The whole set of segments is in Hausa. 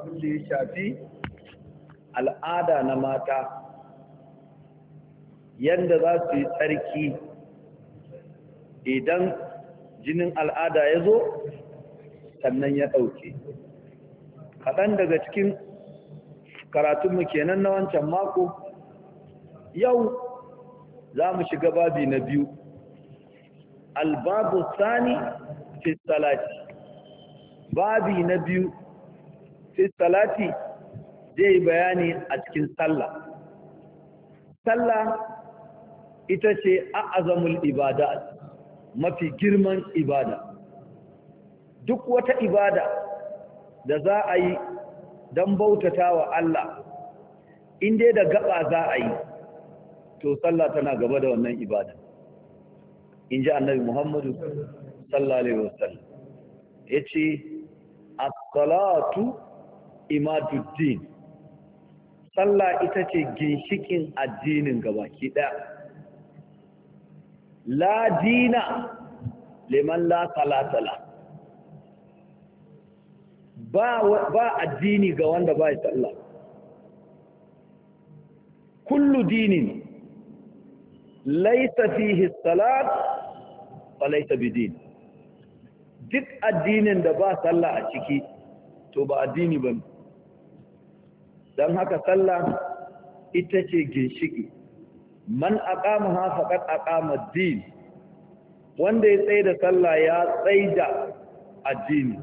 abin da ya shafi al'ada na mata, yadda za su yi tsarki idan jinin al'ada ya zo sannan ya ɗauke. Kaɗan daga cikin karatunmu kenan na wancan mako, yau za mu shiga babi na biyu, albabu sani fi salati. Babi na biyu fi salati zai bayani a cikin sallah. Sallah ita ce a'azamul ibada, mafi girman ibada. Duk wata ibada da za a yi don bautata wa Allah, inda da gaba za a yi, to sallah tana gaba da wannan ibada. In ji annabi Muhammadu sallallahu Alaihi wasallam ya ce, as-salatu imaduddin. Sallah ita ce ginshikin addinin gabaki ɗaya. La dina liman la salata la. Ba addini ga wanda ba ya sallah. Kullu dinin laysa fihi salat fa laysa bidin. Duk addinin da ba sallah a ciki to ba addini bane. Dan haka sallah ita ce ginshiki. Man aqamaha faqad aqama ad-din. Wanda ya tsaya da sallah ya tsaya da addini.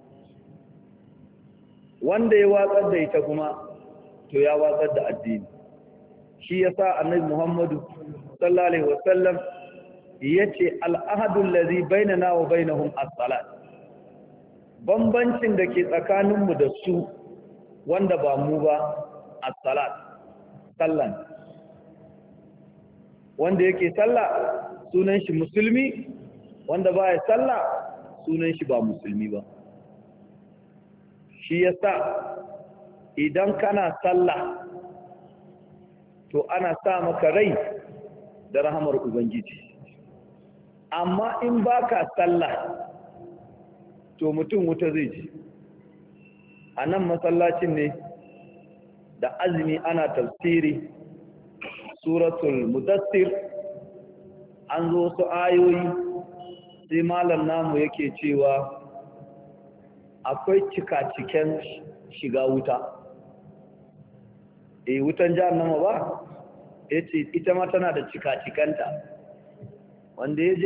Wanda ya watsar da ita kuma to ya watsar da addini. Shi yasa annabi Muhammadu sallallahu alaihi wasallam yace al-ahadu allazi bainana wa bainahum as-salat. Bambancin da ke tsakaninmu da su wanda ba mu ba as-salat, sallan. Wanda yake sallah sunan shi musulmi, wanda baya sallah sunan shi ba musulmi ba. Shi yasa idan kana sallah to ana sa maka rai da rahamar ubangiji. Amma in baka sallah to mutum wuta zai ji. A nan masallacin ne da azumi ana tafsiri suratul mudassir, an zo su ayoyi sai malam namu yake cewa akwai cika-ciken shiga wuta. Wutan jahannama ba yace ita ma tana da cika-cikanta. Wanda ya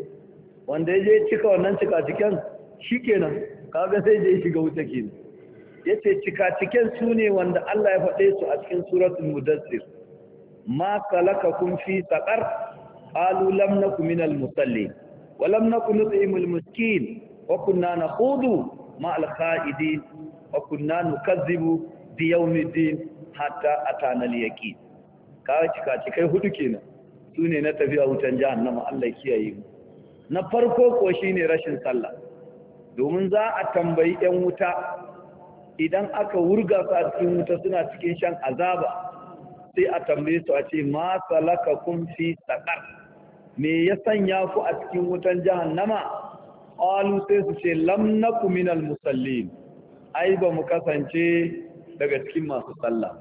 je cika wannan cika-ciken shikenan, kaga sai je shiga wuta kenan. Yace cika-ciken su ne wanda Allah ya faɗe su a cikin suratul mudassir. Ma salakakum fi saqar qalu lam nakum minal musallin wa lam nakun nut'imul miskin wa kunna nakhudu ma'al kha'idin wa kunna nukazzibu bi yawmiddin hatta atana al-yaqin. Ka cika-cikai hudu kenan, su ne na tafiya wutan jahannama. Allah kiyaye mu. Na farko ko shine rashin sallah, domin za a tambayi ɗan wuta idan aka wurga su a cikin wuta suna cikin shan azaba, sai a tambaye su a ce ma salakakum fi saqar, me ya sanya ku a cikin wutan jahannama? Qalu sai su ce lam nakum minal musallin, ai ba mu kasance daga cikin masu sallah.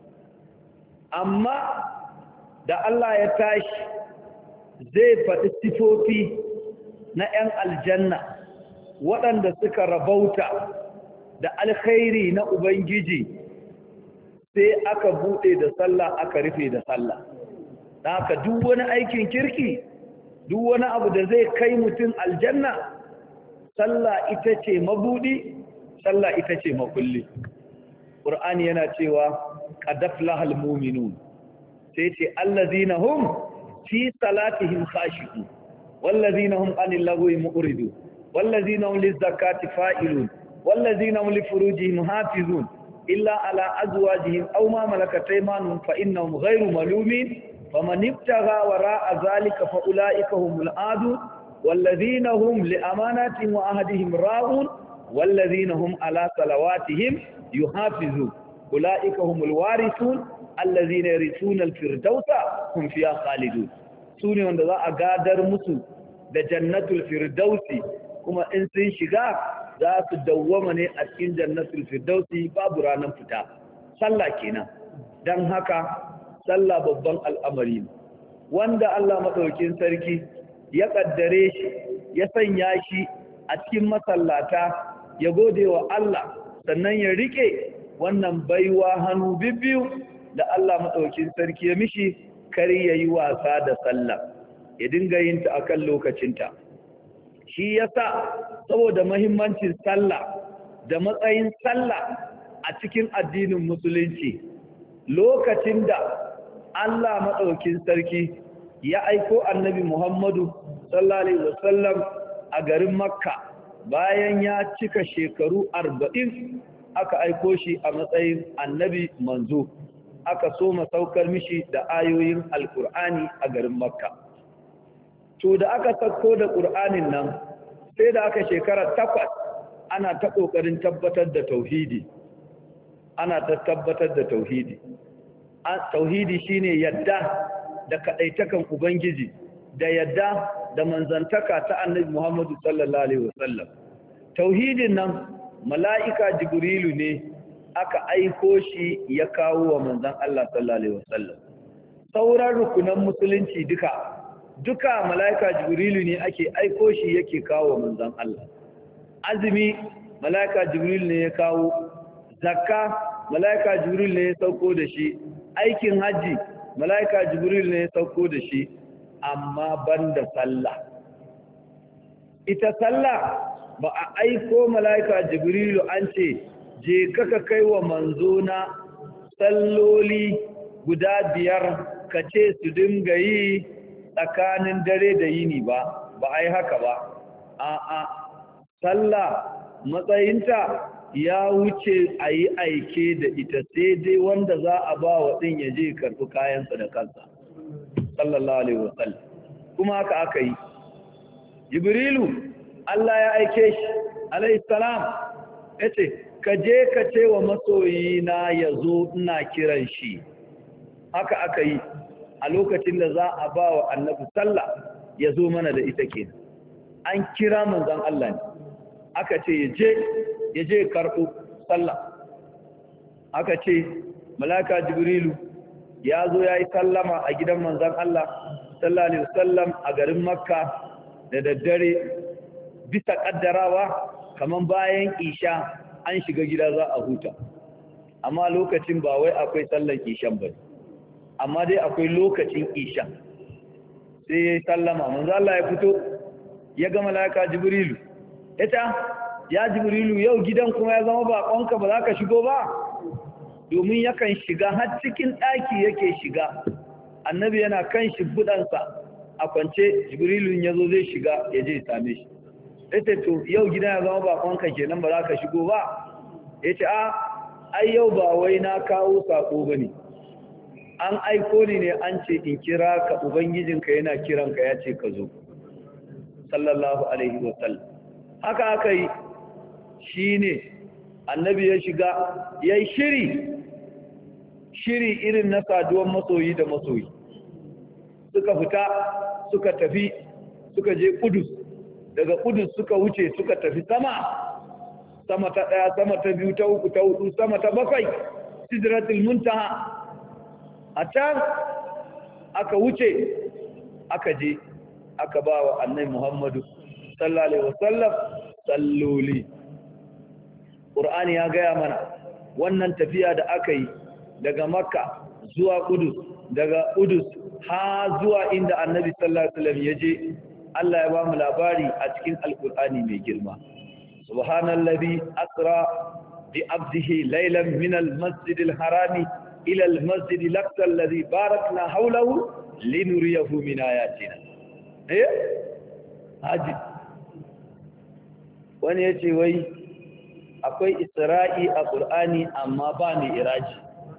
Amma da Allah ya tashi zai faɗi sifofi na 'yan aljanna waɗanda suka rabauta da alkhairi na Ubangiji, sai aka buɗe da sallah aka rufe da sallah. Da haka duk wani aikin kirki, duk wani abu da zai kai mutum aljanna, sallah ita ce mabuɗi, sallah ita ce makulli. Qur'ani yana cewa qad aflahal mu'minun, sai ce allazina hum fi salatihim khashi'un wallazina hum anil lagwi mu'ridun wallazina hum lizakati fa'ilun wallazina hum li furujihim hafizun illa ala azwajihim aw ma malakat aymanuhum fa innahum ghayru malumin faman ibtagha wara'a zalika fa ulaika humul aadun wallazina hum li amanatihim wa ahdihim ra'un wallazina hum ala salawatihim yuhafizun ulaika humul warithun allazina yarithuna al-firdausa hum fiha khalidun. Sune wanda za a gadar musu da jannatul firdausi, kuma in sun shiga za su dawwama ne a cikin jannatul firdausi babu ranar fita. Sallah kenan. Dan haka sallah babban al'amari ne wanda Allah madaukakin sarki ya kaddare shi ya sanya shi a cikin masallata ya gode wa Allah sannan ya rike wannan baiwa hannu bibbiyu da Allah madaukakin sarki ya mishi kari yayi wasa da sallah ya dinga yin ta akan lokacinta. Shi yasa saboda muhimmancin sallah da matsayin sallah a cikin addinin musulunci lokacin da Allah madaukakin sarki ya aiko annabi Muhammadu sallallahu alaihi wasallam a garin Makka bayan ya cika shekaru 40 aka aiko shi a matsayin annabi manzo aka so masaukar mishi da ayoyin alkur'ani a garin Makka. To da aka sako da Qur'anin nan sai da aka shekara 8 ana ta kokarin tabbatar da tauhidi tauhidi shine yadda da kadaitakan ubangiji da yadda da manzantaka ta annabi Muhammadu sallallahu alaihi wasallam. Tauhidin nan mala'ika Jibrilu ne aka aiko shi ya kawo wa manzon Allah sallallahu alaihi wasallam. Sauran rukunan musulunci duka mala'ika Jibrilu ne ake aiko shi yake kawo wa manzon Allah. Azumi mala'ika Jibrilu ne ya kawo, zakka mala'ika Jibrilu ne ya sauko da shi, aikin haji mala'ika Jibrilu ne ya sauko da shi, amma banda sallah. Ita sallah ba a aiko mala'ika Jibrilu an ce je kaka kai wa manzo na salloli guda 5 ka ce su dinga yi tsakanin dare da yini ba ai haka ba. A'a, sallah matsayinta ya wuce a yi aike da ita sai dai wanda za a ba wa ɗin ya je karɓi kayansa da kansa sallallahu alaihi wasallam. Kuma haka aka yi. Jibrilu Allah ya aike shi alaihi salam ya ce ka je ka ce wa masoyina ya zo ina kiran shi. Haka aka yi a lokacin da za a ba wa annabi sallah ya zo mana da ita kenan. An kira manzon Allah ne aka ce ya je karɓo sallah. Aka ce malaka Jibrilu ya zo ya yi sallama a gidan manzon Allah sallallahu alaihi wasallam a garin Makka da daddare bisa kaddarawa kaman bayan isha an shiga gida za a huta, amma lokacin ba wai akwai sallar ishan ba, amma dai akwai lokacin isha. Sai ya yi sallama manzo Allah ya fito ya ga malaka Jibrilu ya Jibrilu yau gidan kuma ya zama baƙonka ba za ka shigo ba, domin yakan shiga har cikin ɗaki yake shiga. Annabi yana kan shimfiɗansa a kwance, Jibrilu ya zo zai shiga ya je same shi. To yau gidan ya zama baƙonka kenan ba za ka shigo ba? Ai yau ba wai na kawo saƙo ba ne, an aiko ni ne an ce in kira ka, ubangijinka yana kiranka ya ce ka zo sallallahu alaihi wasallam. Haka aka yi. Shi ne annabi ya shiga ya yi shiri irin na saduwan masoyi da masoyi. Suka fita suka tafi suka je Kudus, daga Kudus suka wuce suka tafi sama ta 1, sama ta 2, ta 3, ta 4, sama ta 7, Sidratul Muntaha. A can aka wuce aka je aka ba wa annabi Muhammadu sallallahu alaihi wasallam salloli. Qur'ani ya gaya mana wannan tafiya da aka yi daga Makka zuwa Qudus, daga Qudus ha zuwa inda annabi sallallahu alaihi wasallam ya je, Allah ya ba mu labari a cikin Alƙur'ani mai girma. Subhanallazi asra bi abdihi laylan min al-masjidil harami ila al-masjidil aqsa alladhi barakna hawlahu linuriyahu min ayatina. Haji wani yace wai akwai Isra'i a Qur'ani amma ba ni iraji.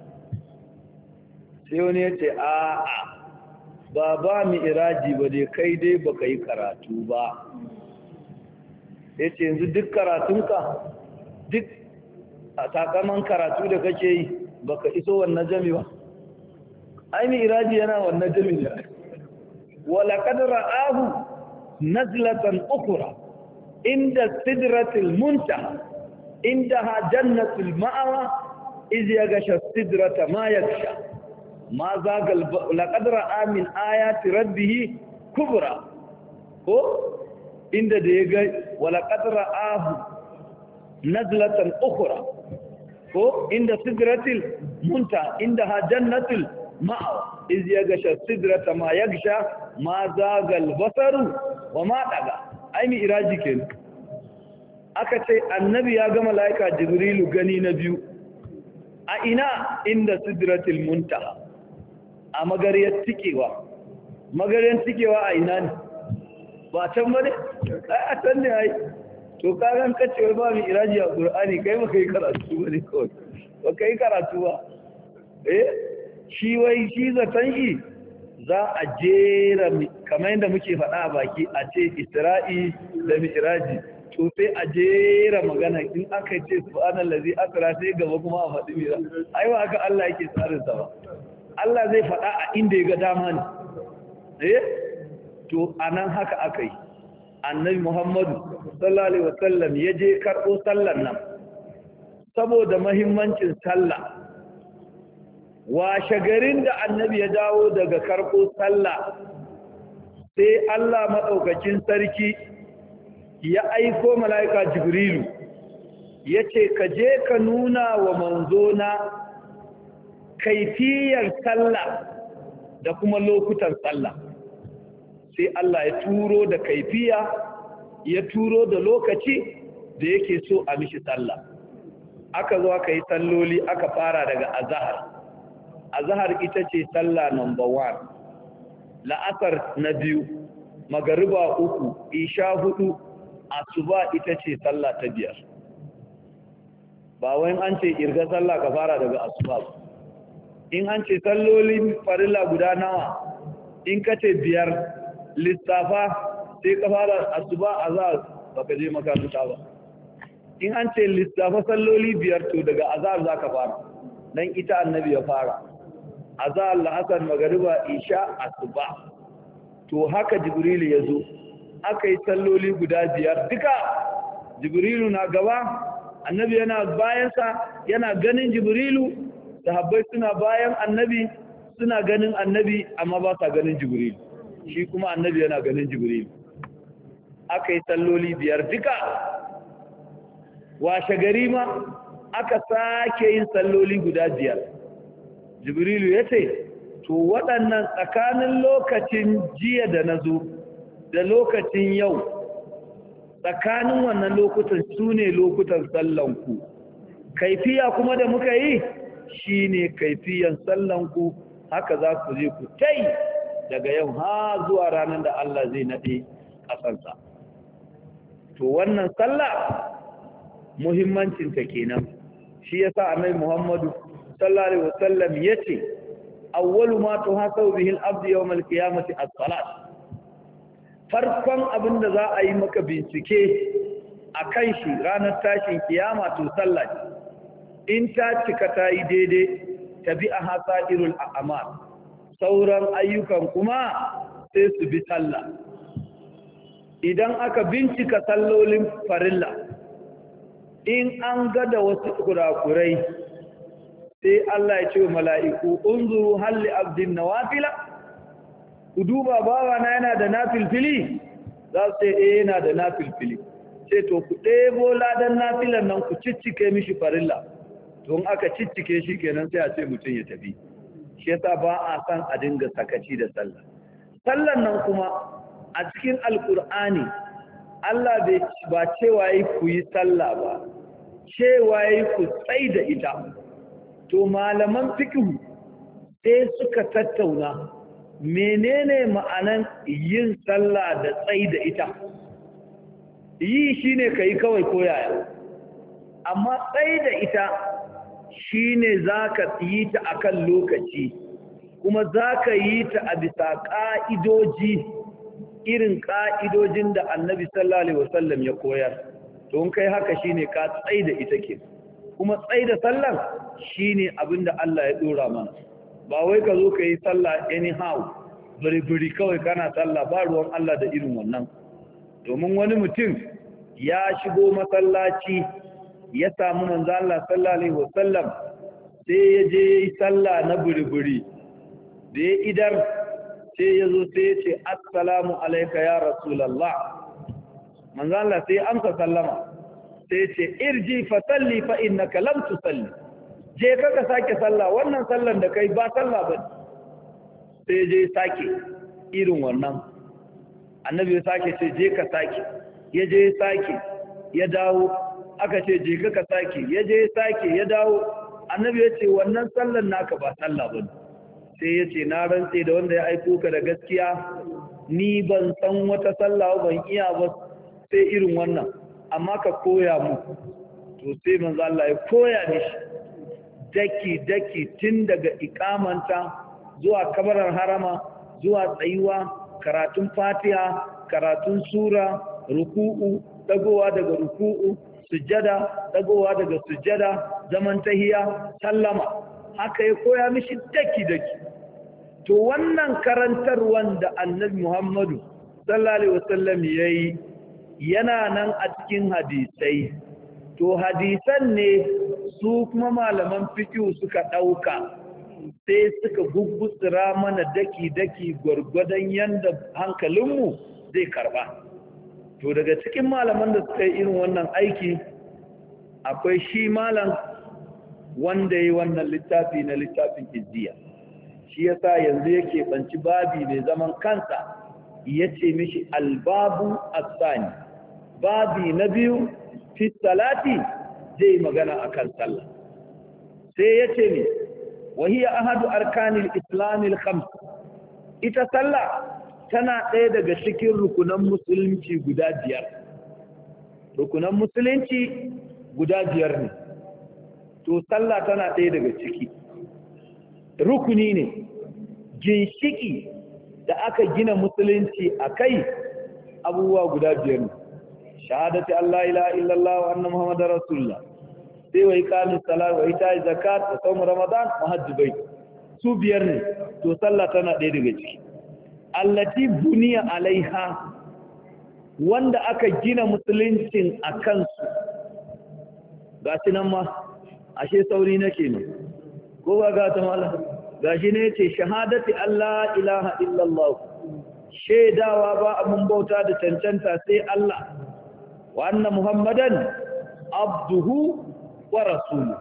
Sai wani yace a'a ba mi iraji ba dai kai dai baka yi karatu ba. Yace yanzu duk karatunka, duk a takaman karatu da kake yi baka iso wannan jami ba. Ai mi iraji yana wannan jami ne. Wala qad ra'ahu nazlatan ukhra inda sidratil muntaha indaha jannatul ma'awa iz yaghsha sidrata ma yaghsha ma zagal laqad ra'a min ayati rabbih kubra ko inda da yaga wala qad ra'ahu nazlatan ukhra ko inda sidratil muntaha indaha jannatul ma'awa iz yaghsha sidrata ma yaghsha ma zagal basaru wa ma daga ai mi iraji kenan aka ce annabi ya ga malaika jibrilu gani na biyu a ina inda sidratil muntaha a magariyar tikewa a ina ne ba can bane ai a can ne ai to kagan kace ba mi iraji a qur'ani kai ba kai karatu bane kawai ba kai karatu ba shi wai shi zaton shi za a jera kamar yadda muke faɗa a baki a ce isra'i da mi'raji to sai a jera magana in aka ce subhanallazi asra sai gaba kuma a faɗi mira ai ba haka Allah yake tsarin sa ba Allah zai faɗa a inda ya ga dama ne to anan haka akai annabi Muhammadu sallallahu alaihi wasallam ya je karɓo sallar nan saboda muhimmancin sallah washe garin da annabi ya dawo daga karɓo sallah sai Allah maɗaukakin sarki ya aiko mala'ika jibrilu ya ce ka je ka nuna wa manzona kaifiyar sallah da kuma lokutan sallah sai Allah ya turo da kaifiya ya turo da lokaci da yake so a mishi sallah aka zo aka yi salloli aka fara daga azhar ita ce sallah number 1 la'asar na 2 magariba 3 isha 4 asuba ita ce sallah ta 5 ba wai an ce irga sallah ka fara daga asuba ba in an ce sallolin farilla guda nawa in ka ce 5 lissafa sai ka fara asuba azhar baka je makaranta ba in an ce lissafa salloli 5 to daga azhar zaka fara dan ita annabi ya fara azhar la'asar magariba isha asuba to haka jibrilu yazo aka yi salloli guda 5 duka jibrilu na gaba annabi yana bayansa yana ganin jibrilu sahabbai suna bayan annabi suna ganin annabi amma ba sa ganin jibrilu shi kuma annabi yana ganin jibrilu aka yi salloli 5 duka washe gari ma aka sake yin salloli guda 5 jibrilu ya ce to waɗannan tsakanin lokacin jiya da na zo da lokacin yau tsakanin wannan lokutan su ne lokutan sallanku kaifiya kuma da muka yi shi ne kaifiyan sallanku haka za ku je ku tai daga yau ha zuwa ranar da Allah zai naɗe ƙasarsa to wannan sallah muhimmancinta kenan shi yasa annabi Muhammadu sallallahu alaihi wasallam yace awwalu ma tuhasabu bihi al-abdu yawm al-qiyamati as-salat farkon abinda za a yi maka bincike akan shi ranar tashin kiyama to sallah in ta cika ta yi daidai tabi'a hasairul a'mal sauran ayyukan kuma sai su bi sallah idan aka bincika sallolin farilla in an ga da wasu kurakurai sai Allah ya ce wa mala'iku unzuru halli abdin nawafila ku duba bawa na yana da nafilfili za su ce yana da nafilfili sai to ku ɗebo ladan nafilan nan ku ciccike mishi farilla to in aka ciccike shi kenan sai a ce mutum ya tafi shi yasa ba a san a dinga sakaci da sallah sallan nan kuma a cikin alkur'ani Allah ba cewa yi ku yi sallah ba cewa yi ku tsai da ita to malaman fiqh sai suka tattauna menene ma'anan yin sallah da tsai da ita yi shine kai kawai koyaya amma tsai da ita shine zaka yi ta akan lokaci kuma zaka yi ta a bisa ka'idoji irin ka'idojin da Annabi sallallahu alaihi wasallam ya koyar to in kai haka shine ka tsai da ita ke kuma tsai da sallan shine abinda Allah ya dora mana ba wai ka zo ka yi sallah anyhow bari kawai kana sallah ba ruwan Allah da irin wannan domin wani mutum ya shigo masallaci ya samu manzo Allah sallallahu alaihi wasallam sai ya je yi sallah na buriburi da ya idar sai ya zo sai ya ce assalamu alayka ya rasulullah manzo Allah sai amsa sallama sai ya ce irji fa salli fa innaka lam tusalli je ka sake sallah wannan sallan da kai ba sallah ba sai je sake irin wannan annabi ya sake ce je ka sake ya je sake ya dawo aka ce je ka sake ya je sake ya dawo annabi ya ce wannan sallan naka ba sallah ba sai ya ce na rantse da wanda ya aiko ka da gaskiya ni ban san wata sallah ban iya ba sai irin wannan amma ka koya mu to sai manzo Allah ya koya mishi daki tun daga ikamanta zuwa kabarar harama zuwa tsayuwa karatun fatiha karatun sura ruku'u dagowa daga ruku'u sujjada dagowa daga sujjada zaman tahiya sallama haka ya koya mishi daki to wannan karantarwan da annabi Muhammadu sallallahu alaihi wasallam yayi yana nan a cikin hadisai to hadisan ne su kuma malaman fiqh suka dauka sai suka guggutsira mana daki gwargwadon yanda hankalinmu zai karba to daga cikin malaman da suka yi irin wannan aiki akwai shi malam wanda yi wannan littafi na littafin izziya shi yasa yanzu yake banci babi mai zaman kansa yace mishi albabu as-sani babi na biyu fi salati zai magana akan sallah sai yace ne wahiya ahadu arkanil islamil khams ita sallah tana ɗaya daga cikin rukunan musulunci guda biyar rukunan musulunci guda biyar ne to sallah tana ɗaya daga ciki rukuni ne ginshiki da aka gina musulunci a kai abubuwa guda biyar ne shahadati Allah ilaha illallah wa anna muhammadar rasulullah sai wa iqamis salat wa ita'iz zakat wa sawm ramadan wa hajj bait su biyar ne to sallah tana ɗaya daga ciki allati buniya alaiha wanda aka gina musuluncin a kansu gashi nan ma ashe sauri nake ne ko ba ga ta mala gashi ne yace shahadati Allah ilaha illallah shaidawa ba abun bauta da cancanta sai Allah wa anna muhammadan abduhu wa rasuluhu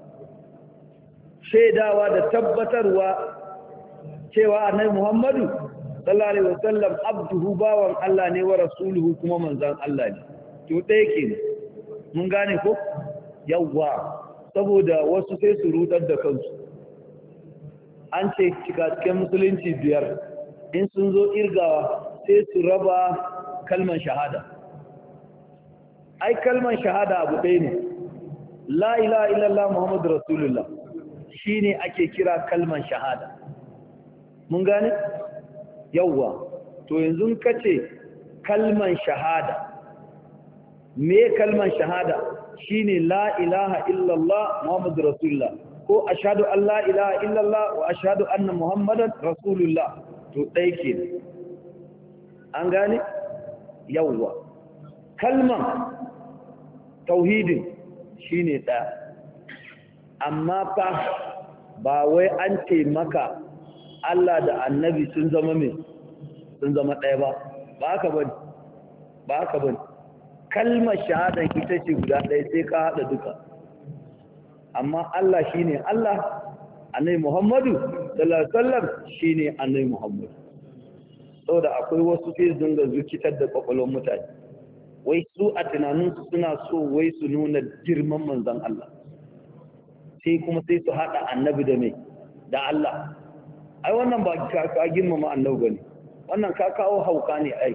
shaidawa da tabbatarwa cewa annabi Muhammadu sallallahu alaihi wasallam abduhu bawan Allah ne wa rasuluhu kuma manzon Allah ne to dai kenan mun gane ko yawa saboda wasu sai su rudar da kansu an ce cikakken musulunci biyar in sun zo irgawa sai su raba kalman shahada ai kalman shahada abu ɗaya ne la ilaha illallah muhammadu rasulullah shine ake kira kalman shahada mun gane yawwa to yanzu kace kalman shahada me kalman shahada shine la ilaha illallah muhammadu rasulullah ko ashhadu an la ilaha illallah wa ashhadu anna muhammadan rasulullah to dai kenan an gane yawwa kalman tauhidin shine ɗaya amma fa ba wai an ce maka Allah da annabi sun zama mai sun zama ɗaya ba ba haka bane kalmar shahadan ita ce guda ɗaya sai ka haɗa duka amma Allah shine Allah annabi Muhammadu sallallahu alaihi wasallam shine annabi Muhammadu saboda akwai wasu sai zunga zukitar da kwakwalwar mutane wai su a tunaninsu suna so wai su nuna girman manzon Allah sai kuma sai su haɗa annabi da mai da Allah ai wannan ba ka girmama annabi bane wannan ka kawo hauka ne ai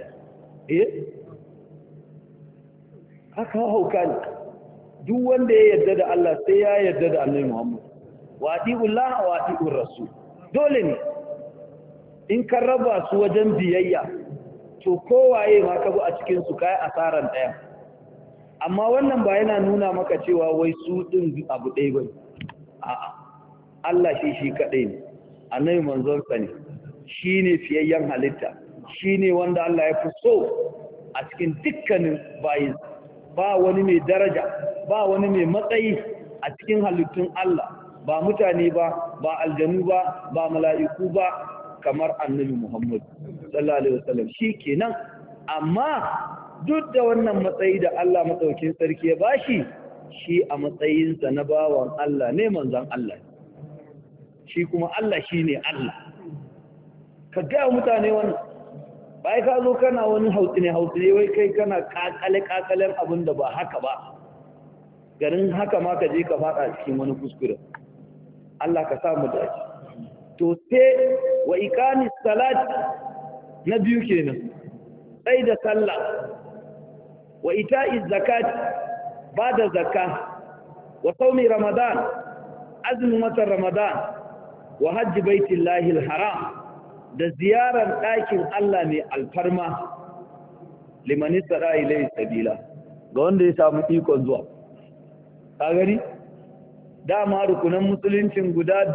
ka kawo hauka ne duk wanda ya yarda da Allah sai ya yarda da annabi Muhammad wa atiullah wa atiur rasul dole ne in ka raba su wajen biyayya to kowaye ma ka bu a cikin su kai asaran daya amma wannan ba yana nuna maka cewa wai su din abu ɗaya bane a'a Allah shi kadai ne annabi manzon sa ne shine fiyayyen halitta shine wanda Allah ya fi so a cikin dukkanin bayin ba wani mai daraja ba wani mai matsayi a cikin halittun Allah ba mutane ba aljanu ba mala'iku ba kamar annabi Muhammad sallallahu alaihi wasallam shikenan. Amma duk da wannan matsayi da Allah madaukakin sarki ya bashi, shi a matsayinsa na bawan Allah ne, manzon Allah shi kuma Allah shine Allah. Ka ga mutane wannan bai ka zo kana wani hautsine wai kai kana kakalen abin da ba haka ba, garin haka ma ka je ka fada cikin wani kuskure. Allah ka sa mu dace. To sai wa iqamis salat na biyu kenan, sai da sallah, wa ita'iz zakat ba da zakka, wa saumi ramadan azumin watan ramadan, wa hajji baitillahi alharam da ziyarar ɗakin Allah mai alfarma, liman istara ilayhi sabila ga wanda ya samu ikon zuwa. Ka gani dama rukunan musuluncin guda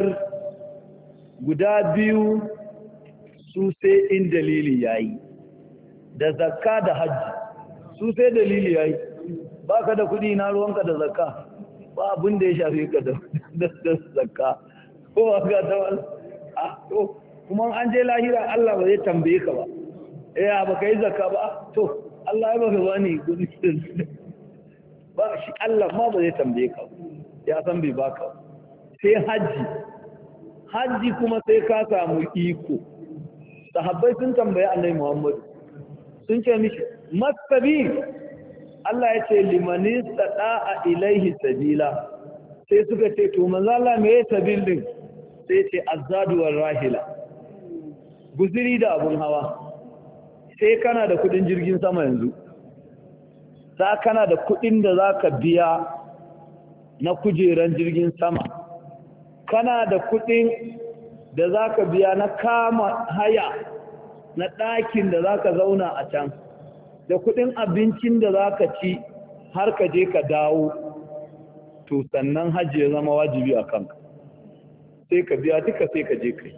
biyu su sai in dalili yayi, da zakka da hajji su sai dalili yayi. Baka da kudi na ruwanka da zakka, ba abin da ya shafe ka da zakka ko ba ka ta wala to kuma an je lahira Allah ba zai tambaye ka ba, ba ka yi zakka ba, to Allah ya baka bani kudi ba, shi Allah ma ba zai tambaye ka, ya san bai baka. Sai hajji kuma sai ka samu iko. Sahabbai sun tambaye Annabi Muhammad, sun ce mishi masabi, Allah ya ce liman istata'a ilaihi sabila. Sai suka ce to manzo Allah me yake sabil din? Sai ce azadu war rahila, guziri da abun hawa. Sai kana da kudin jirgin sama yanzu, sa kana da kudin da zaka biya na kujeran jirgin sama, kana da kudin da zaka biya na kama haya na ɗakin da zaka zauna a can, da kudin abincin da zaka ci har ka je ka dawo, to sannan hajji ya zama wajibi a kanka. Sai ka biya duka sai ka je kai.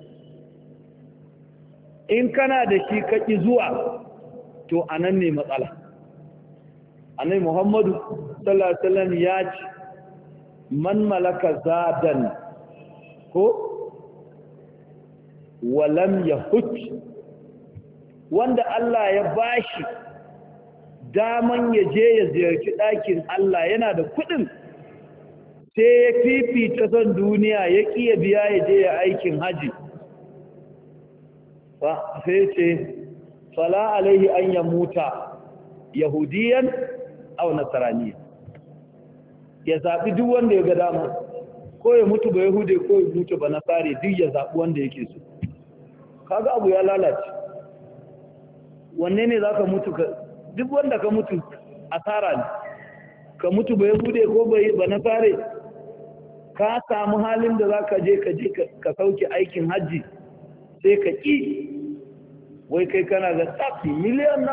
In kana da shi ka ƙi zuwa, to anan ne matsala. Annabi Muhammadu sallallahu alaihi wasallam ya ce man malaka zadan ko walam yahut, wanda Allah ya bashi daman ya je ya ziyarci ɗakin Allah, yana da kuɗin, sai ya fifita son duniya ya ƙi ya biya ya je ya aikin haji, sai ce fala alaihi an ya muta yahudiyan aw nasraniyan. Ya zaɓi duk wanda ya ga dama, ko ya mutu ba yahude ko ya mutu ba nasari, duk ya zaɓi wanda yake so. Kaga abu ya lalace. Wanne ne za ka mutu duk wanda ka mutu asara ne, ka mutu ba yahude ko ba nasari, ka samu halin da za ka je ka sauke aikin hajji, sai ka ƙi, wai kai kana ga tafi miliyan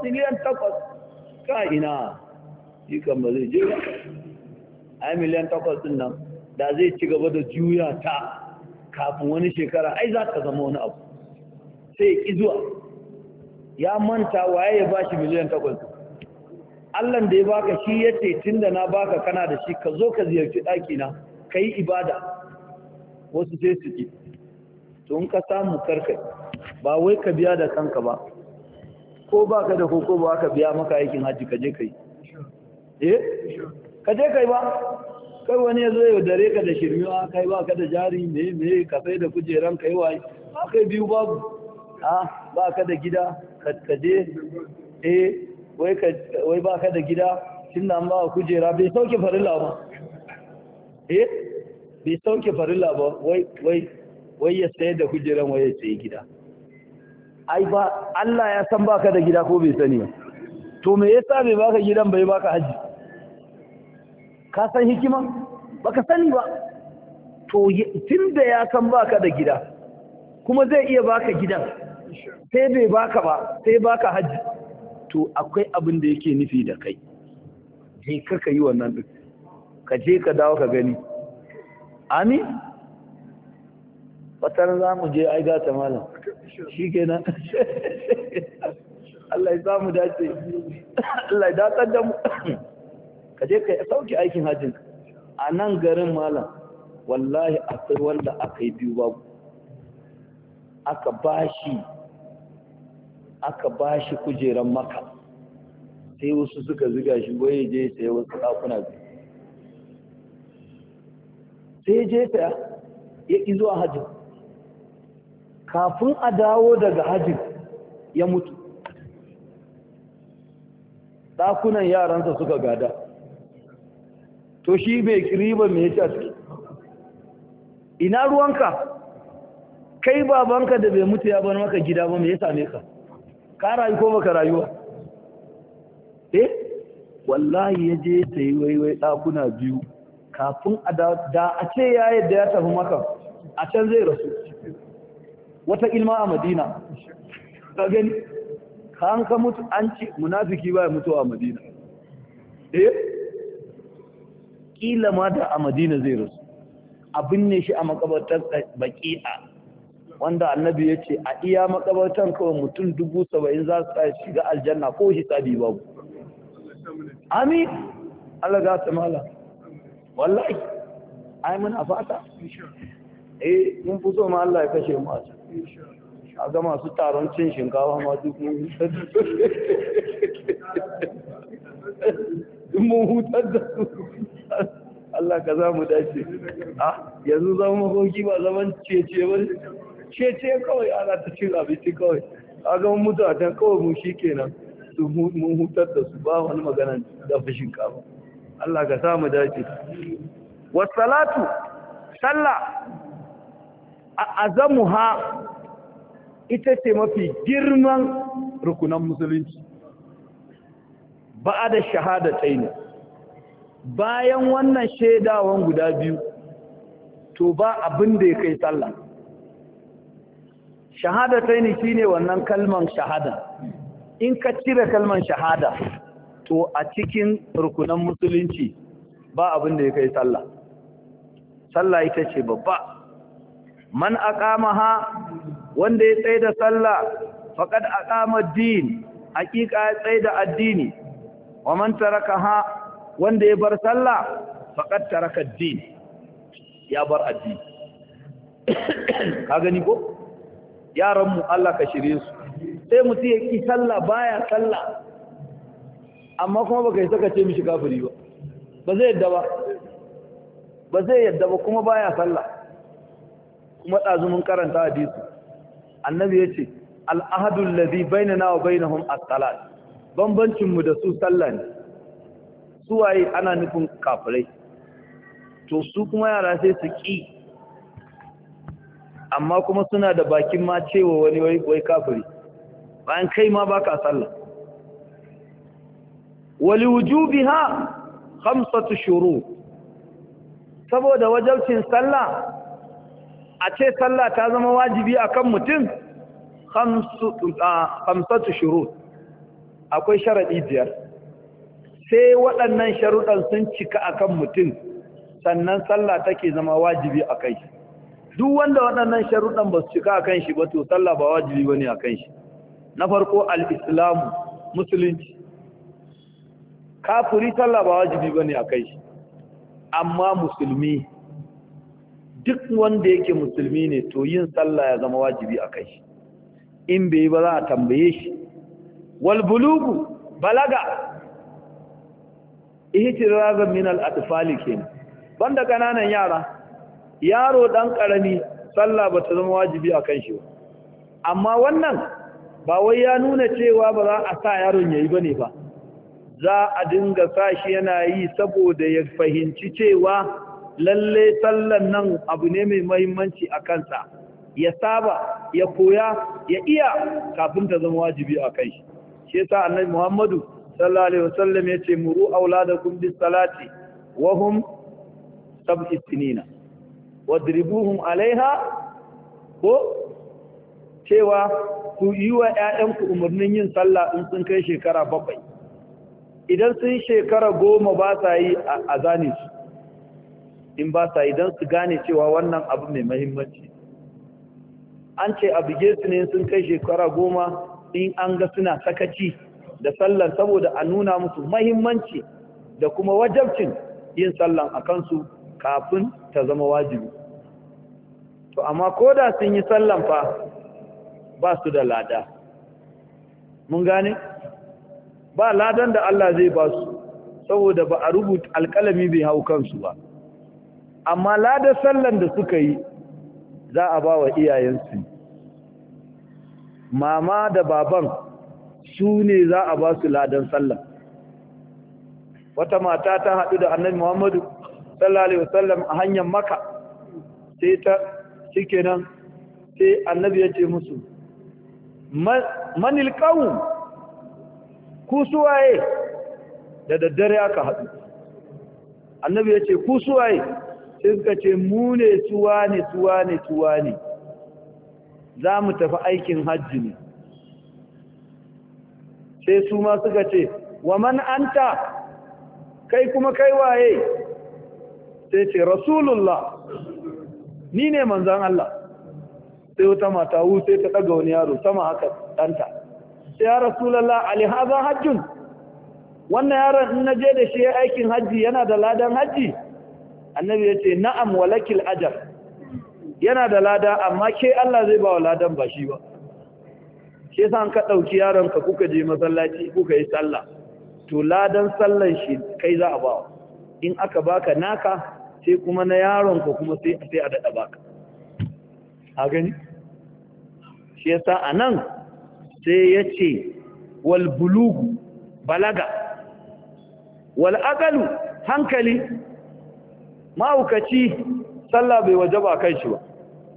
8 ka ina, shi kan ba zai je ba. Ai miliyan 8 din nan da zai ci gaba da juya ta kafin wani shekara, ai za ka zama wani abu. Sai ki zuwa, ya manta waye ya bashi miliyan 8. Allah da ya baka shi yace tunda na baka kana da shi, ka zo ka ziyarci daki na kai ibada. Wasu sai su ki, to in ka samu karkai, ba wai ka biya da kanka ba, ko baka da ko ba ka biya maka aikin haji, ka je kai. Ka je kai ba, kai wani ya zo ya dare ka da shirmiwa, kai ba ka da jari me ka sai da kujeran kai wai, kai biyu babu, ba ka da gida, ka je, wai ba ka da gida, tun da an ba kujera, bai sauke farilla ba, bai sauke farilla ba, wai ya sayar da kujeran, wai ya sayi gida. Ai ba, Allah ya san ba ka da gida ko bai sani ba, to me yasa bai baka gidan bai baka haji? Ka san hikima? Baka sani ba. To tunda ya san baka da gida, kuma zai iya baka gidan, sai bai baka ba, sai baka haji, to akwai abin da yake nufi da kai. Je ka yi wannan din, ka je ka dawo ka gani. Amin. Watar za mu je ai gata malam, shi kenan. Allah ya samu dace Allah ya datar da mu ka je ka sauki aikin hajjin a nan garin malam wallahi akwai wanda aka yi biyu babu aka bashi kujeran maka sai wasu suka ziga shi waye je sai wasu ɗakuna biyu sai je ta ya ƙi zuwa hajji kafin a dawo daga hajji ya mutu ɗakunan yaransa suka gada to shi bai riba mai ya ce ina ruwanka kai babanka da bai mutu ya bar maka gida ba mai ya same ka rayu ko baka rayuwa wallahi ya je ta yi waiwai ɗakuna biyu kafin da a ce ya yadda ya tafi maka a can zai rasu wata ilma a madina ka gani ka mutu an ci munafiki ba ya mutu a madina kila ma da a madina zai rasu abin ne shi a makabartar baki'a wanda annabi ya ce a iya makabartar kawai mutum 70,000 za su shiga aljanna ko hisabi babu amin Allah ga ta mala wallahi ai muna fata mun fi so ma Allah ya kashe mu a ga masu taron cin shinkawa ma duk mun hutar da su Allah ka za mu dace yanzu zama makoki ba zaman cece ba cece kawai ana ta cin abinci kawai a ga mutu a can kawai mu shi kenan mun hutar da su ba wani magana da fi shinkafa Allah ka sa mu dace wasalatu sallah a azamuha ita ce mafi girman rukunan musulunci ba da shahadatain bayan wannan shaidawan guda biyu to ba abin da ya kai sallah shahadatain shine wannan kalman shahada in ka cire kalman shahada to a cikin rukunan musulunci ba abin da ya kai sallah sallah ita ce babba man aqamaha wanda ya tsaye da sallah faqad aqama ad-din hakika ya tsaye da addini wa man tarakaha wanda ya bar sallah faqad taraka ad-din ya bar addini ka gani ko yaran mu Allah ka shirye su sai mutum ya ki sallah baya sallah amma kuma baka yi saka ce mishi kafiri ba ba zai yadda ba kuma baya sallah kuma dazumin karanta hadisi annabi yace al-ahadu alladhi bainana wa bainahum as-salat bambancin mu da su sallah ne su waye ana nufin kafirai to su kuma yara sai su ki amma kuma suna da bakin ma cewa wani wai kafiri bayan kai ma baka sallah wali wujubiha khamsatu shurut saboda wajibcin sallah a ce sallah ta zama wajibi akan mutum khamsatu shurut akwai sharadi biyar sai waɗannan sharuɗan sun cika akan mutum sannan sallah take zama wajibi akai duk wanda waɗannan sharuɗan ba su cika akan shi ba to sallah ba wajibi bane akan shi na farko al-islamu musulunci kafiri sallah ba wajibi bane akai shi amma musulmi duk wanda yake musulmi ne to yin sallah ya zama wajibi akai shi in bai ba za a tambaye shi wal bulugu balaga ihtirazan min al atfali kin banda kananan yaro dan karami sallah ba ta zama wajibi akan shi ba amma wannan ba wai ya nuna cewa ba za a sa yaron yayi bane ba za a dinga sashi yana yi saboda ya fahimci cewa lalle sallan nan abu ne mai muhimmanci a kansa ya saba ya koya ya iya kafin ta zama wajibi a kai shi yasa annabi Muhammadu sallallahu alaihi wasallam yace muru auladakum bis salati wa hum sab'i sinina wadribuhum alaiha ko cewa ku yi wa ƴaƴanku umarnin yin sallah in sun kai shekara 7 idan sun shekara 10 ba sa yi a zane su in ba sa idan su gane cewa wannan abu mai muhimmanci an ce a bige su ne sun kai shekara 10 in an ga suna sakaci da sallan saboda a nuna musu mahimmanci da kuma wajabcin yin sallan a kansu kafin ta zama wajibi. To amma ko da sun yi sallan fa ba su da lada. Mun gane? Ba ladan da Allah zai ba su saboda ba a rubuta alƙalami bai hau kansu ba. Amma ladan sallan da suka yi za a ba wa iyayensu. Mama da baban su ne za a ba su ladan sallan. Wata mata ta haɗu da Annabi Muhammadu sallallahu alaihi wasallam a hanyar Makka, sai ta shikenan sai Annabi ya ce musu manil qawm, ku suwaye? Da daddare aka haɗu. Annabi ya ce ku suwaye? Sai suka ce mu ne suwa ne za mu tafi aikin hajji ne. Sai su ma suka ce wa man anta, kai kuma kai waye? Sai ce rasulullah, ni ne manzan Allah. Sai wata mata sai ta ɗaga wani yaro sama haka ɗanta. Sai ya rasulallah alihaza hajjun, wannan yaron in na je da shi aikin hajji yana da ladan hajji? Annabi ya ce na'am walakil ajar, yana da lada amma ke Allah zai ba wa ladan ba shi ba. Shi yasa an ka ɗauki yaronka kuka je masallaci kuka yi sallah, to ladan sallan shi kai za a ba. In aka baka naka sai kuma na yaronka kuma sai a daɗa baka. A gani? Shi yasa a nan sai ya ce wal bulugu, balaga, wal aqalu, hankali. Mahaukaci sallah bai wajaba kan shi ba.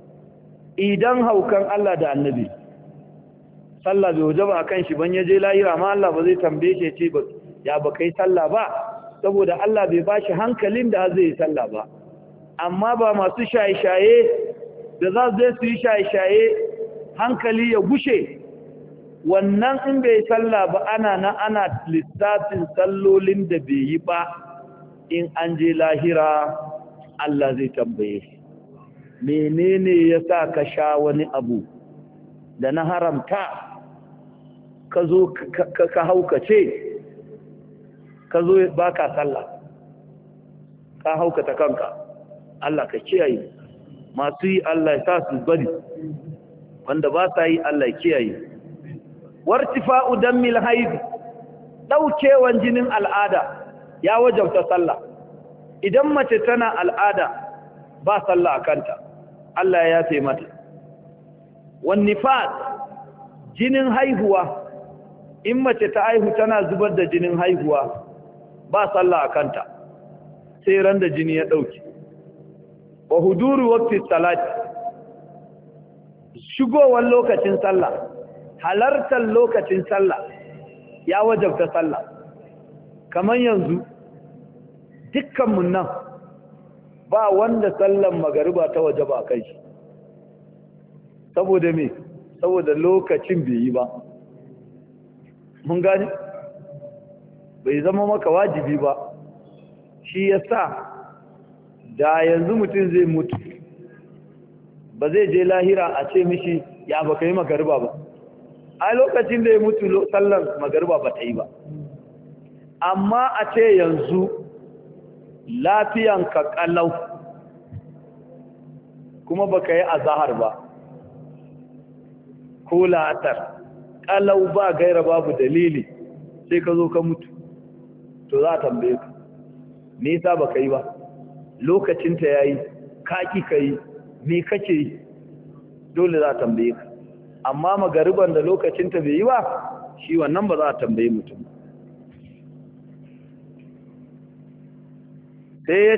Idan haukan Allah da Annabi, sallah bai wajaba kan shi ban yaje lahira ma Allah ba zai tambaye shi ce ya ba kai sallah ba, saboda Allah bai bashi hankalin da zai yi sallah ba. Amma ba masu shaye-shaye da za su yi shaye-shaye hankali ya gushe, wannan in bai sallah ba ana lissafin sallolin da bai yi ba. In an je lahira Allah zai tambaye shi, menene yasa ka sha wani abu da na haramta ka zo ka haukace, ka zo baka sallah, ka haukata kanka. Allah ka kiyaye, masu yi Allah ya sa su bari, wanda ba sa yi Allah ya kiyaye. Wartifa'u dammil haid, daukewan jinin al'ada ya wajabta sallah. Idan mace tana al'ada ba sallah a kanta, Allah ya yafe mata. Wan nifas, jinin haihuwa, in mace ta haihu tana zubar da jinin haihuwa ba sallah a kanta sai ran da jini ya dauke. Wa huduru waqti salati, shigowar lokacin sallah, halartar lokacin sallah ya wajabta sallah. Kamar yanzu dukkanmu nan ba wanda sallan magariba ta wajaba a kai shi. Saboda me? Saboda lokacin bai yi ba. Mun gani? Bai zama maka wajibi ba. Shi yasa da yanzu mutum zai mutu, ba zai je lahira a ce mishi ya baka yi magariba ba. A lokacin da ya mutu sallan magariba ba ta yi ba. Amma a ce yanzu lafiyanka kalau kuma baka yi azahar ba ko la'atar, kalau ba gaira babu dalili, sai ka zo ka mutu, to za a tambaye ka me yasa baka yi ba? Lokacinta yayi, kaki kai, me kake yi? Dole za a tambaye ka. Amma magariban da lokacinta bai yi ba, shi wannan ba za a tambaye mutum. sai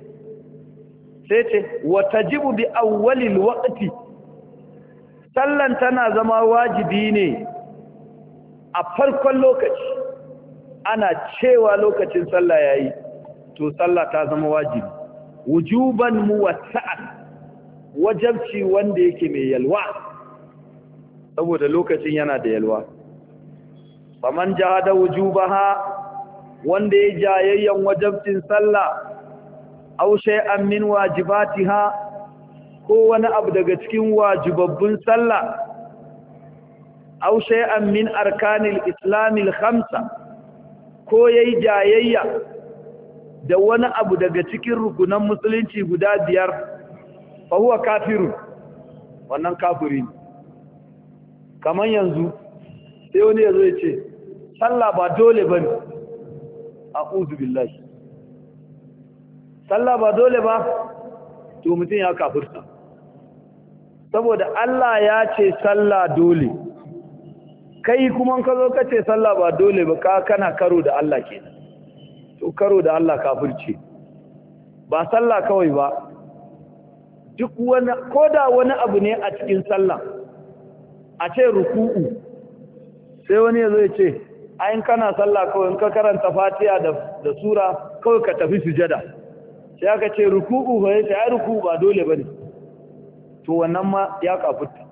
ce watajibu bi awwalil waqti, sallan tana zama wajibi ne a farkon lokaci. Ana cewa lokacin sallah yayi to sallah ta zama wajibi, wujuban muwassa'an, wajibci wanda yake mai yalwa, saboda lokacin yana da yalwa. faman jahada wujubaha, wanda ya jayayyan wajibcin sallah, aw shay'an min wajibatiha, ko wani abu daga cikin wajibabbun sallah, aw shay'an min arkanil islamil khamsa ko yayi jayayya da wani abu daga cikin rukunan musulunci guda 5 fa huwa kafirun wannan kafiri kaman yanzu sai wani yazo ya ce sallah ba dole bane a'udhu billahi sallah ba dole ba to mutun ya kafirta saboda Allah ya ce sallah dole kai kuma ka zo ka ce sallah ba dole ba kana karo da Allah kenan to karo da Allah kafirci ba sallah kawai ba duk wani koda wani abu ne a cikin sallah a ce ruku'u sai wani yazo ya ce ayin kana sallah kawai in ka karanta Fatiha da sura kawai ka tafi sujada sai aka ce ruku'u ba yace ai ruku'u ba dole bane to wannan ma ya kafirta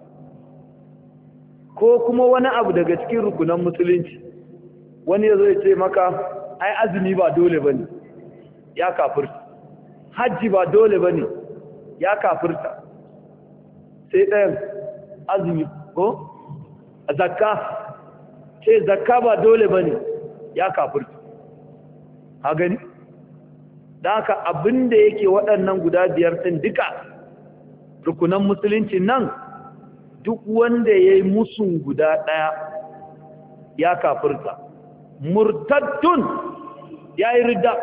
ko kuma wani abu daga cikin rukunan musulunci wani yazo ya ce maka ai azumi ba dole bane ya kafirta haji ba dole bane ya kafirta sai ɗayan azumi ko zakka sai zakka ba dole bane ya kafirta ha gani dan haka abinda yake waɗannan guda 5 din duka rukunan musulunci nan duk wanda yayi musun guda ɗaya ya kafirta murtaddun yayi ridda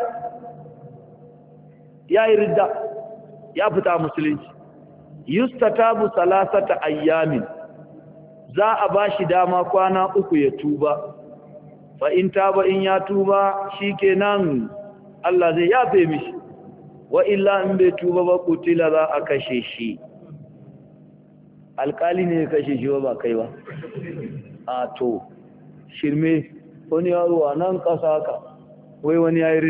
ya fita musulunci yustatabu salasata ayyamin za a bashi dama kwana 3 ya tuba fa in taba in ya tuba shikenan Allah zai yafe mishi wa illa in bai tuba ba kutila za a kashe shi alkali ne ya kashe shi ba kai ba a to shirme wani yaro a nan ƙasa ka wai wani ya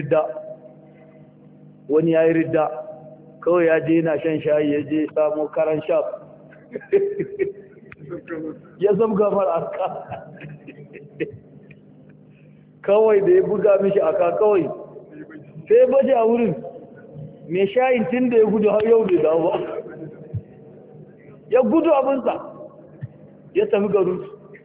yi ridda kawai ya je yana shan shayi ya je samu karan shaf ya zabga mara aka kawai da ya buga mishi aka kawai sai baje a wurin mai shayin tun da ya gudu har yau da dawo ba ya gudu abinsa ya tafi garin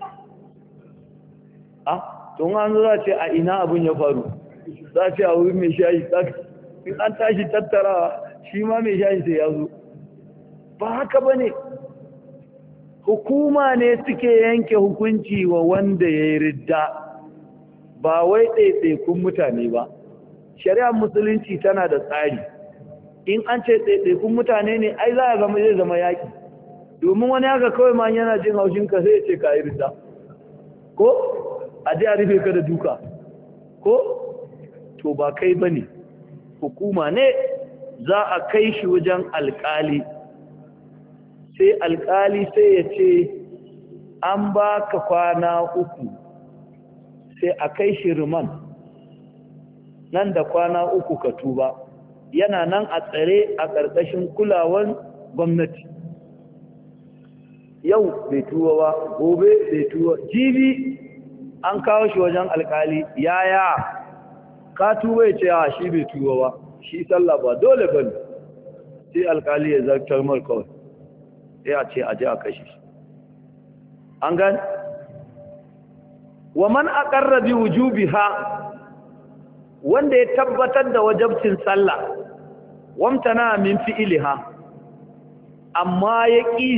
tun an za ce a ina abin ya faru za ce a wurin mai shayi in an tashi tattara shi ma mai shayi sai ya zo ba haka ba ne hukuma ne suke yanke hukunci wa wanda ya yi ridda ba wai ɗaiɗaikun mutane ba shari'ar musulunci tana da tsari in an ce ɗaiɗaikun mutane ne ai za a zama zai zama yaƙi domin wani haka kawai ma yana jin haushinka sai ya ce ka yi ridda ko a ji a rufe ka da duka ko to ba kai ba ne hukuma ne za a kai shi wajen alkali sai alkali sai ya ce an ba ka kwana 3 sai a kai shi riman nan da kwana 3 ka tuba yana nan a tsare a ƙarƙashin kulawan gwamnati yau bai tuba ba gobe bai tuba jibi an kawo shi wajen alkali yaya ka tuba ya ce a shi bai tuba ba shi sallah ba dole bane sai alkali ya zartar mar kawai sai a ce a ji a kashe shi an gani wa man aqarra bi wujubiha wanda ya tabbatar da wajibcin sallah wamtana min fi'liha amma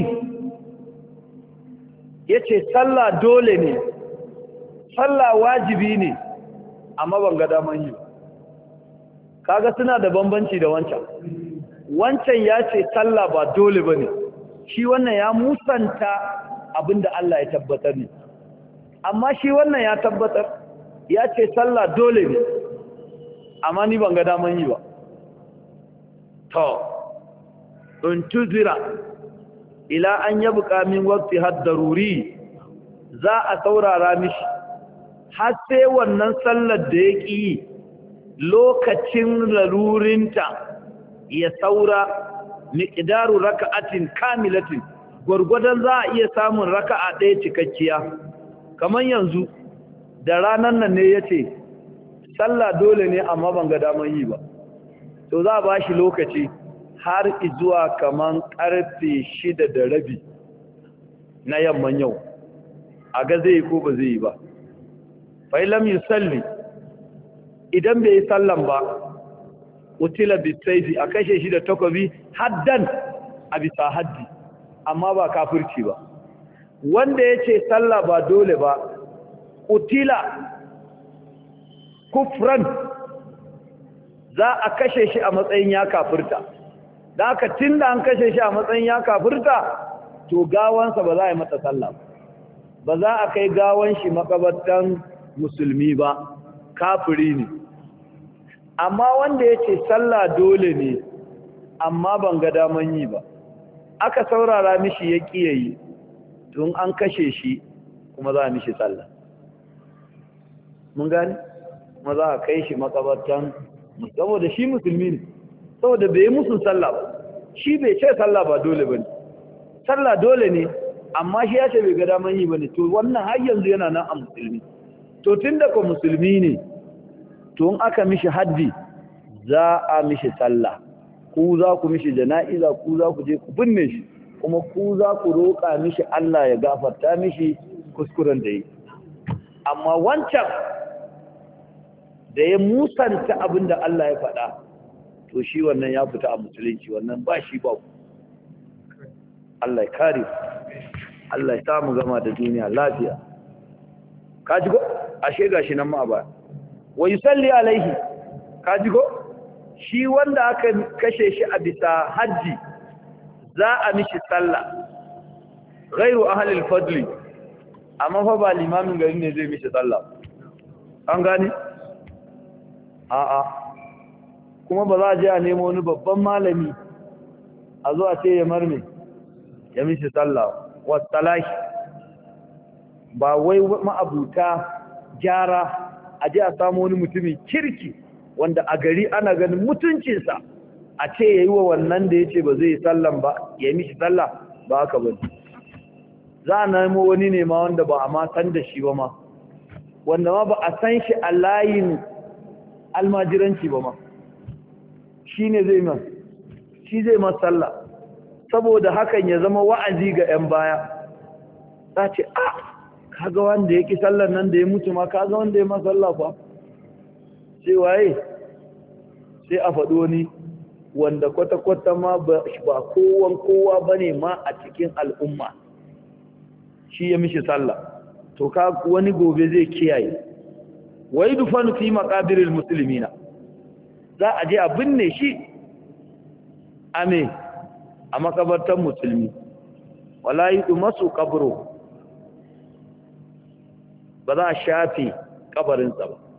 yace sallah dole ne sallah wajibi ne amma ban ga daman yi kaga suna da bambanci da wancan ya ce sallah ba dole bane shi wannan ya musanta abinda Allah ya tabbatar ne amma shi wannan ya tabbatar ya ce sallah dole ne amma ni ban ga daman yi ba to in tuzira ila an yabqa min waqti haddaruri za a saurara mishi har sai wannan sallar da ya ƙi lokacin lalurinta ya saura miqdaru raka'atin kamilatin gurgudan za a iya samun raka'a ɗaya cikakkiya kamar yanzu da ranan nan ne yace sallah dole ne amma ban ga daman yi ba to za a bashi lokaci har zuwa kaman karfe 6:30 na yamman yau a ga zai ko ba zai yi ba fa lam yusalli idan bai yi sallan ba utila bisayfi a kashe shi da takobi haddan a bisa haddi amma ba kafirci ba wanda yace sallah ba dole ba utila kufran za a kashe shi a matsayin ya kafirta da aka tunda an kashe shi a matsayin ya kafirta to gawansa ba za a yi mata sallah ba za a kai gawan shi makabartan musulmi ba kafiri ne amma wanda ya ce sallah dole ne amma ban ga daman yi ba aka saurara mishi ya kiyayi tun an kashe shi kuma za a mishi sallah mun gani kuma za a kai shi makabartan saboda shi musulmi ne saboda bai yi musu sallah ba shi bai ce sallah ba dole ba ne sallah dole ne amma shi ya ce bai ga daman yi ba ne to wannan har yanzu yana nan a musulmi to tun da ka musulmi ne to in aka mishi haddi za a mishi sallah ku za ku mishi jana'iza ku za ku je ku binne shi kuma ku za ku roƙa mishi Allah ya gafarta mishi kuskuren da yi amma wancan da ya musanta abin da Allah ya faɗa to shi wannan ya fita a musulunci wannan ba shi ba Allah ya kare Allah ya samu gama da duniya lafiya kaji go ashe gashi nan ma ba wa yusalli alaihi kaji go shi wanda aka kashe shi a bisa haji za a mishi sallah ghairu ahli al-fadli amma fa ba limamin gari ne zai mishi sallah an gane a'a kuma ba za a je a nemo wani babban malami a zo a ce ya marme ya mishi sallah wasalahi ba wai ma'abuta gyara a je a samu wani mutumin kirki wanda a gari ana ganin mutuncinsa a ce ya yi wa wannan da ya ce ba zai yi sallan ba ya mishi sallah ba haka ba za a nemo wani ne ma wanda ba a ma san da shi ba ma wanda ma ba a san shi a layin almajiranci ba ma shi ne zai ma shi zai ma sallah saboda hakan ya zama wa'azi ga 'yan baya za ce kaga wanda ya ki sallar nan da ya mutu ma kaga wanda ya ma sallah fa sai waye sai a faɗo wani wanda kwata-kwata ma ba kowa ba ne ma a cikin al'umma shi ya mishi sallah to ka wani gobe zai kiyaye wai dufanu fi maqabiril muslimina za a je a binne shi a makabartan musulmi wala yi masu kabro ba za a shafe kabarinsa ba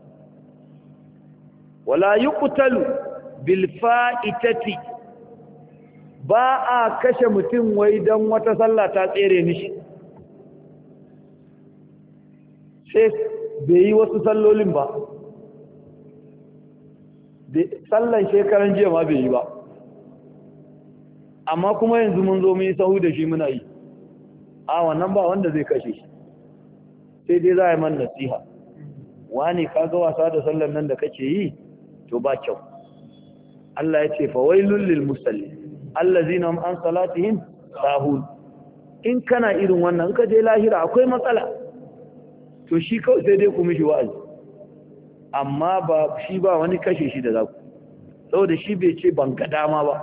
wala yi kutalu bilfa'itati ba a kashe mutum wai don wata sallah ta tsere mishi sai bai yi wasu sallolin ba sallan shekaran jiya ma bai yi ba amma kuma yanzu mun zo mun yi sahu da shi muna yi a wannan ba wanda zai kashe shi sai dai za a yi man nasiha wani kaga wasa da sallan nan da kake yi to ba kyau Allah ya ce fa wailul lil musallin allazina hum an salatihim sahun in kana irin wannan ka je lahira akwai matsala to shi kawai sai dai ku mishi wa'azi amma ba shi ba wani kashe shi da zaku saboda shi bai ce ban ga dama ba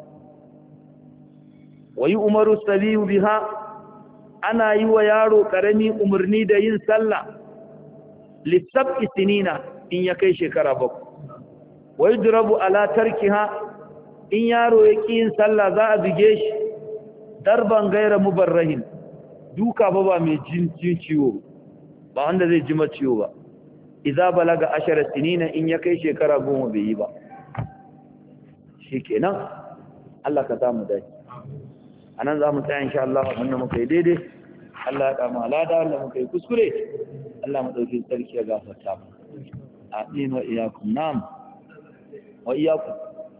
wayi umaru salihu biha ana yi wa yaro karami umarni da yin sallah lisab'i sinina in ya kai shekara 7 wai durabu ala tarkiha in yaro ya ƙi yin sallah za a bige shi darban gaira mubarrahin duka ba mai jin ciwo ba wanda zai ji ciwo ba idza balaga 10 sinina in ya kai shekara 10 bai yi ba shikenan Allah ka samu dai anan za mu tsaya insha Allah wannan muka yi daidai Allah ya kama alada wanda muka yi kuskure Allah mu dauki sarki ya gafarta mu amin wa iyyakum nam wa iyyakum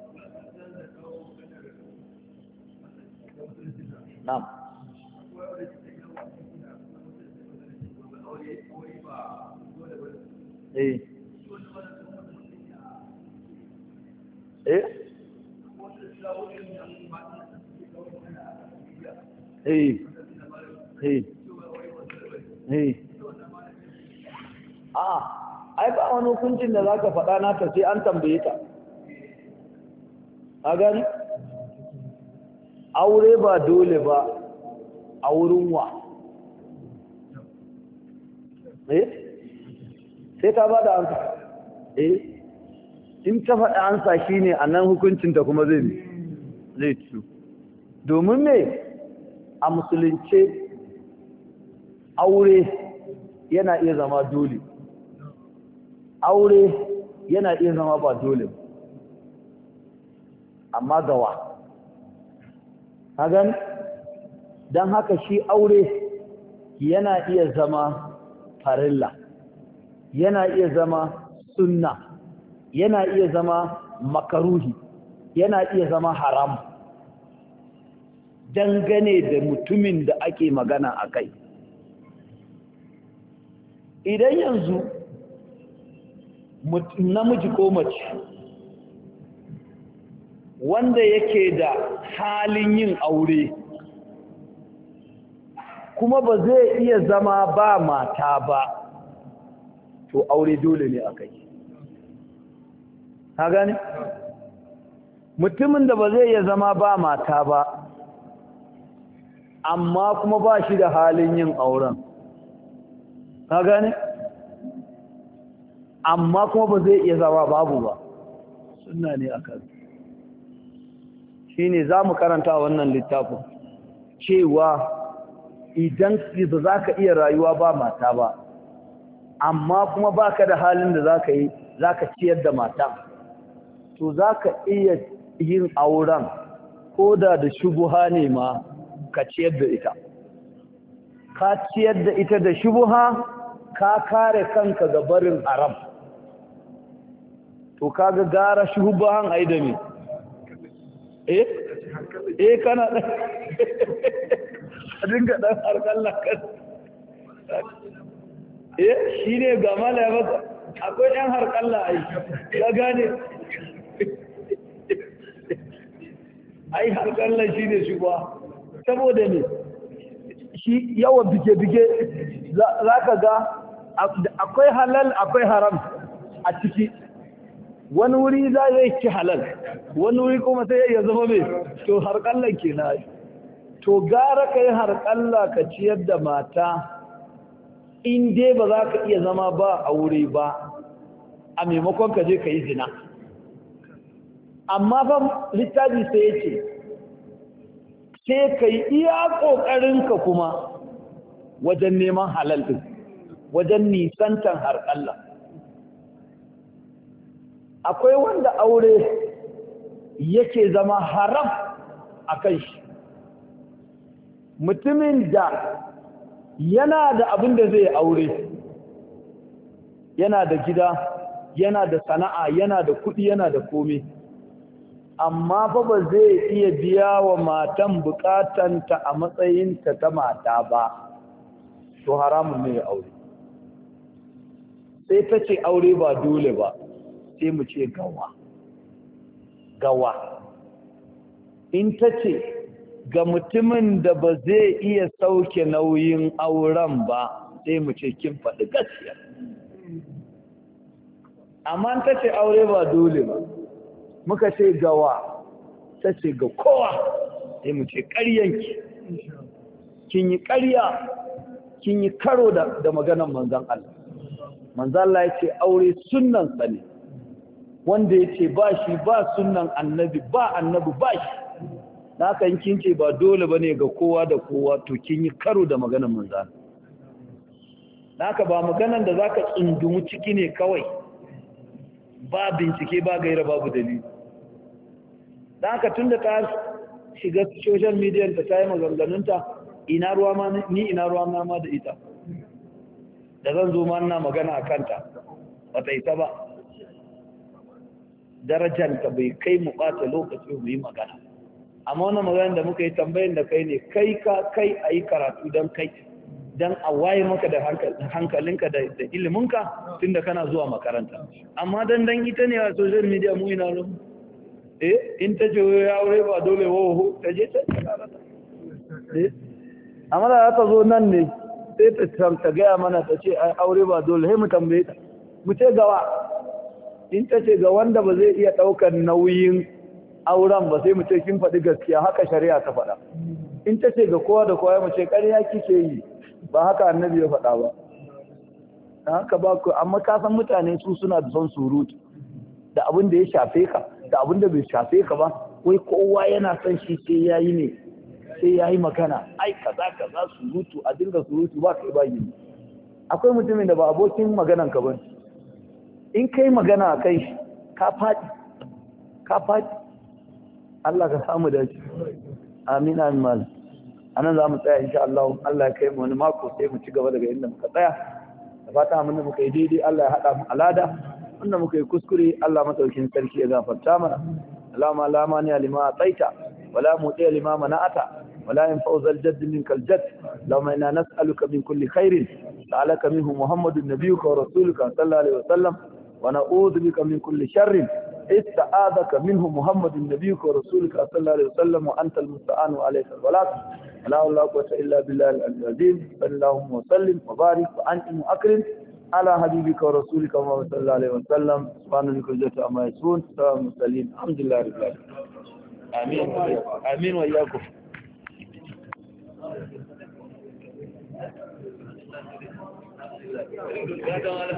nam eh ai ba wani hukuncin da za ka faɗa nata sai an tambaye ta a gani aure ba dole ba a wurin wa sai ta ba da ansa in ta faɗa ansa shi ne a nan hukuncinta kuma zai ci domin me a musulunce aure yana iya zama dole aure yana iya zama ba dole amma gawa hagan don haka shi aure yana iya zama farilla yana iya zama sunna yana iya zama makaruhi yana iya zama haram dangane da mutumin da ake magana a kai idan yanzu namiji ko mace wanda yake da halin yin aure kuma ba zai iya zama ba mata ba to aure dole ne a kai ha gane mutumin da ba zai iya zama ba mata ba amma kuma ba shi da halin yin auren ha gane amma kuma ba zai iya zama babu ba sunna ne a kan shi ne za mu karanta wannan littafin cewa idan ba za ka iya rayuwa ba mata ba amma kuma ba ka da halin da za ka ciyar da mata to za ka iya yin auren ko da shubuha ne ma ka ciyar da ita ka ciyar da ita da shubuha ka kare kanka ga barin haram to kaga gara shubuhan ai da me kana da dinga dan harkallah kan shine ga malama akwai ɗan harkallah ai ka gane ai harkallah shine shubuha saboda ne shi yawan bige-bige za ka ga akwai halal akwai haram a ciki wani wuri za zai ci halal wani wuri kuma sai ya zama mai to harƙallan ke na to gara ka yi harƙalla ka ciyar da mata in dai ba za ka iya zama ba a wuri ba a maimakon ka je ka yi zina amma fa littafi sai ya ce sai ka yi iya ƙoƙarinka kuma wajen neman halal ɗin wajen nisantan harƙalla akwai wanda aure yake zama haram a kan shi mutumin da yana da abin da zai aure yana da gida yana da sana'a yana da kuɗi yana da komai amma fa ba zai iya biya wa matan bukatanta a matsayinta ta mata ba to haramun ne ya aure sai ta ce aure ba dole ba sai mu ce gawa in ta ce ga mutumin da ba zai iya sauke nauyin auren ba sai mu ce kin faɗi gaskiya amma ta ce aure ba dole ba muka ce gawa ta ce ga kowa sai mu ce ƙaryanki kin yi ƙarya kin yi karo da maganan manzan Allah manzan Allah ya ce aure sunnansa ne wanda ya ce ba shi ba sunnan annabi ba annabi ba shi na kan kin ce ba dole ba ne ga kowa da kowa to kin yi karo da maganan manzan naka ba maganan da za ka tsundumu ciki ne kawai ba bincike ba gaira babu dalili don haka tun da ta shiga social media ta yi maganganunta ina ruwa ma ni ina ruwa ma da ita da zan zo ma ina magana a kanta ba ta isa ba darajanta bai kai mu ɓata lokaci mu yi magana amma wannan magana da muka yi tambayin da kai ne kai a yi karatu don kai don a waye maka da hankalinka da iliminka tun da kana zuwa makaranta amma dan ita ne a social media mu ina nan in ta ce ya aure ba dole wawo ta je ta karata amma da ta zo nan ne sai ta gaya mana ta ce ai aure ba dole sai mu tambaye ta mu ce gawa in ta ce ga wanda ba zai iya ɗaukar nauyin auren ba sai mu ce kin faɗi gaskiya haka shari'a ta faɗa in ta ce ga kowa da kowa mu ce ƙarya kike yi ba haka annabi ya faɗa ba haka ba ku amma ka san mutane su suna da son surutu da abin da ya shafe ka da abin da bai shafe ka ba wai kowa yana son shi sai yayi ne sai yayi magana ai kaza surutu a dinga surutu ba kai ba yi akwai mutumin da ba abokin maganan ka bane in kai magana a kai shi ka faɗi Allah ka samu da shi amin amin mal anan za mu tsaya insha Allah Allah ya kai mu wani mako sai mu ci gaba daga inda muka tsaya da fata mun da muka yi daidai Allah ya hada mu alada wanda muka yi kuskure Allah madaukin sarki ya gafarta mana Allahumma la mani lima ataita wala muti lima mana'ata wala yanfa'u zal jadd minkal jadd Allahumma inna nas'aluka min kulli khairin sa'alaka minhu Muhammadun nabiyyuka wa rasuluka sallallahu alaihi wasallam ونعوذ بك من كل شر استعاذك منه محمد نبيك ورسولك صلى الله عليه وسلم وأنت المستعان وعليك البلاغ لا حول ولا قوة إلا بالله العلي العظيم صلى اللهم وسلم وبارك وأنعم وأكرم على حبيبك ورسولك محمد صلى الله عليه وسلم سبحان الله وبحمده عما يصفون سلام المرسلين الحمد لله رب العالمين آمين آمين وإياكم